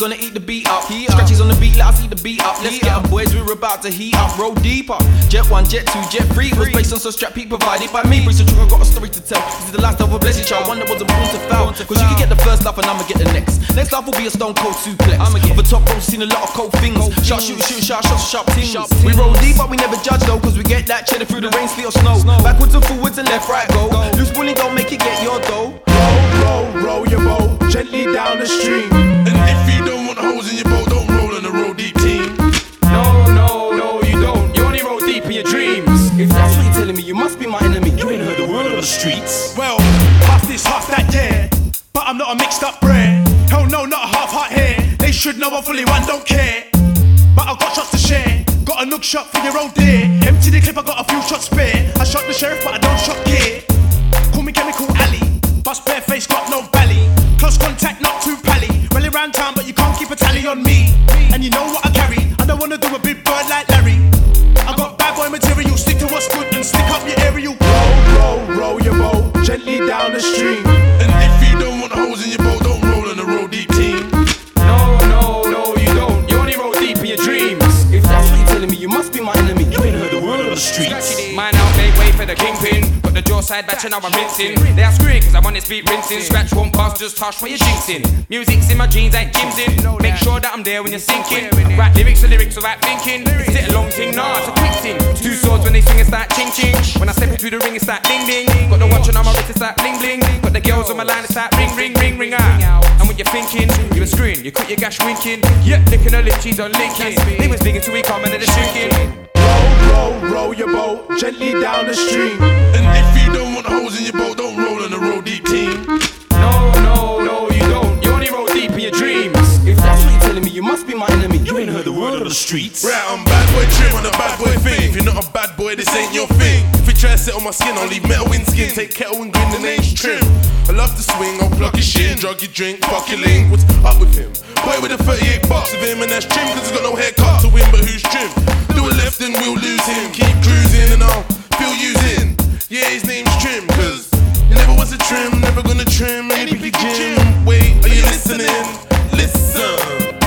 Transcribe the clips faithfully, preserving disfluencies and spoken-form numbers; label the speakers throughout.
Speaker 1: gonna eat the beat up. Scratchies on the beat, let us eat the beat up. Let's get them boys, we're about to heat up. Roll deeper. Jet one, jet two, jet three was based on some strap heat provided by me. Breeze the truth, I got a story to tell. This is the last of a blessed child, one that wasn't born to foul. Cause you can get the first laugh and I'ma get the next. Next laugh will be a stone cold suplex. I'ma get the top row, seen a lot of cold things. Sharp shoot, shoot, sharp shots, sharp things. We roll deep, but we never judge though. Cause we get that cheddar through the rain, sleet or snow. Backwards and forwards and left, right, go. Loose bullying don't make it get your dough.
Speaker 2: Roll, roll, roll your boat gently down the stream.
Speaker 3: And if you don't want holes in your boat, don't roll on the roll deep team.
Speaker 1: No, no, no, you don't. You only roll deep in your dreams. If that's what you're telling me, you must be my enemy. You ain't heard the word on the streets.
Speaker 2: Well, half this, half that, yeah. But I'm not a mixed up bread. Hell no, not a half heart here. They should know I'm fully one, don't care. But I've got shots to share. Got a nook shot for your old dear. Empty the clip, I got a few shots spare. I shot the sheriff, but I don't shot gear. Call me Chemical Alley. Bust bare face, got no belly. Close contact, not too pally. Rally round town, but you can't keep a tally on me. And you know what I carry. I don't wanna do a big bird like Larry. I got bad boy material. Stick to what's good and stick up your aerial. Roll, roll, roll your boat gently down the stream.
Speaker 3: And if you don't want holes in your boat, don't roll on the roll deep team.
Speaker 1: No, no, no, you don't. You only roll deep in your dreams. If that's what you're telling me, you must be my enemy. You ain't heard the word on the streets.
Speaker 4: Man out, make way for the kingpin. Got the jaw side batch and now I'm rinsing. They are screwing cause I'm on this beat rinsing. Scratch won't pass, just touch what you're jinxing. Music's in my jeans, ain't gyms in. Make sure that I'm there when you're sinking. Write lyrics to lyrics without thinking. Is it a long thing? Nah, it's a quick thing. Two swords when they swing, it's like ching ching. When I step into the ring, it's like ding ding. Got the watch on my wrist, it's like bling bling. Got the girls on my line, it's like ring ring ring ring out. And when you're thinking, you were screwing, you cut your gash winking. Yeah, licking her lip, she's on linking. They was digging till we come and then they're shrinking.
Speaker 2: Roll, roll your boat gently down the stream.
Speaker 3: And if you don't want holes in your boat, don't roll on the roll deep team.
Speaker 1: No, no, no, you don't. You only roll deep in your dreams. If that's what you're telling me, you must be my enemy. You ain't heard the word on the streets.
Speaker 3: Right, I'm bad boy trim on a bad boy thing. If you're not a bad boy, this ain't your thing. If you try to sit on my skin, I'll leave metal in skin. Take kettle and grin, the name's trim. I love to swing, I'll plug your shit, drug your drink, fuck your link. What's up with him? Boy with a thirty-eight bucks of him, and that's trim, cause he's got no haircut to win, but who's trim? Do a left and we'll lose him. Keep cruising and I'll feel using. Yeah, his name's Trim, cause he never was a trim, never gonna trim any picky gym. Wait, are you listening? Listen.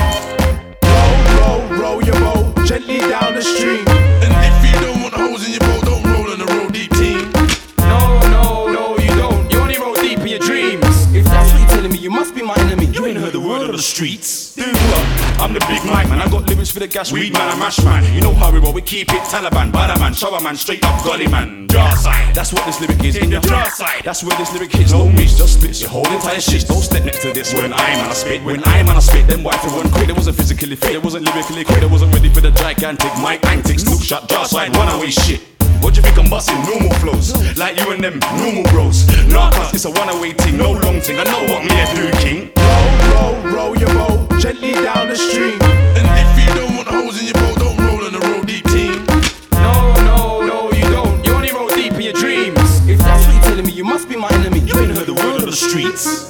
Speaker 2: Roll, roll, roll your boat gently down the stream.
Speaker 3: And if you don't want holes in your boat, don't roll on the roll deep team.
Speaker 1: No, no, no, you don't. You only roll deep in your dreams. If that's what you're telling me, you must be my enemy. You ain't heard the word on the streets.
Speaker 5: Do what? I'm the big Mike man, I got lyrics for the gas, weed man, I mash man. You know how we roll, we keep it Taliban, bada man, shower man, straight up gully man. Jar side, that's what this lyric is. In your jar side, that's where this lyric is. No miss, just spits your whole entire shit. Don't step next to this when I'm on a spit. When I'm on a spit, them wife run quick. There wasn't physically fit, there wasn't lyrically quick. There wasn't ready for the gigantic mic antics. Look shot, jar side, one-away shit. What do you think I'm busting? Normal flows, like you and them normal bros. Nah, cause it's a one-away thing, no long thing. I know what me I do, king.
Speaker 2: Roll, roll, roll your boat gently down the stream.
Speaker 3: And if you don't want holes in your boat, don't roll on the roll deep team.
Speaker 1: No, no, no, you don't. You only roll deep in your dreams. If that's what you're telling me, you must be my enemy. You ain't heard the word on the streets.